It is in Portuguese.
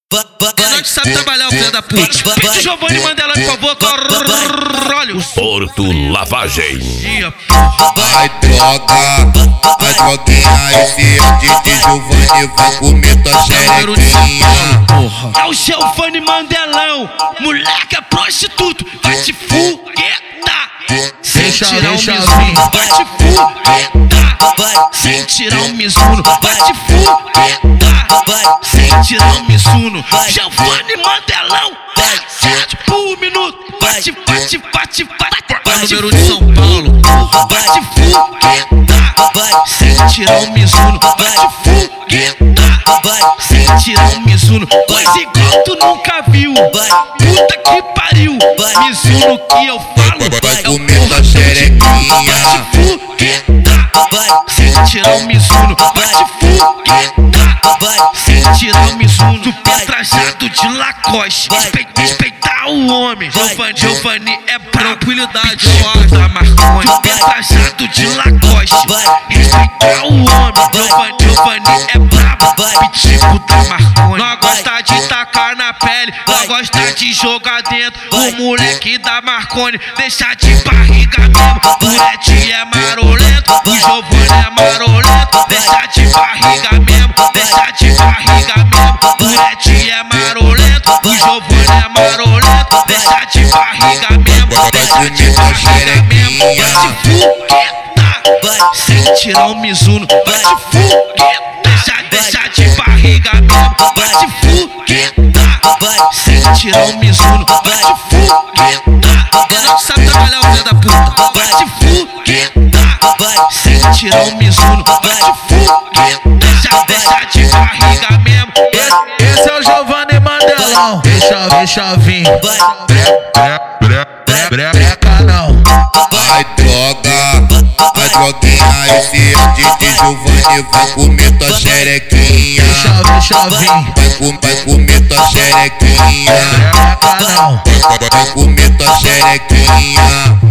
Não te sabe trabalhar, o filho da puta. Pede Giovanni Mandela, por favor, caralho. Porto Lavagem. Vai droguinha, esse é o DJ Giovanni, vai comer tua xerequinha. É o Giovanni Mandelão, moleque é prostituto, vai te fuguetar. Sem tirar o Mizuno, vai te fuguetar. Sem tirar o Mizuno, vai te fuguetar. Sem tirar o Mizuno, Giovanni Mandelão, 7 por minuto. Vai te número de São Paulo, vai te fuguetar. Sem tirar o Mizuno, vai te fuguetar. Sem tirar o Mizuno, coisa igual tu nunca viu. Puta que pariu, Mizuno que eu falo. Vai comer tua xerequinha. Vai te fuguetar. Sem tirar o Mizuno, vai te fuguetar. Sem tirar o Mizuno, super trajado de Lacoste. Respeitar o homem, Giovanni é tranquilidade, suave da Marconi. Super trajado de Lacoste. Respeitar o homem, Giovanni é brabo, tipo da Marconi. Não gosta de tacar na pele, não gosta de jogar dentro. O moleque da Marconi deixa de barriga mesmo. O Ed é marolento, o Giovanni é marolento. Deixa de barriga mesmo, deixa de barriga mesmo. O Ed é marolento, o Giovanni é marolento. Deixa de barriga mesmo, deixa de barriga mesmo. Vai te fuguetar, sem tirar o Mizuno, vai te fuguetar. Deixa de barriga mesmo, vai te fuguetar. Sem tirar o Mizuno, vai te fuguetar. Não sabe trabalhar, o filho da puta. Vai te fuguetar. Sem tirar o Mizuno, vai te fuguetar. Deixa de barriga mesmo. Esse é o Giovanni Mandelão. Deixa vir. Breca não. Vai droguinha, esse é o DJ Giovanni, vai comer tua xerequinha. Deixa vir. Vai comer tua xerequinha. Breca não. Vai comer tua xerequinha.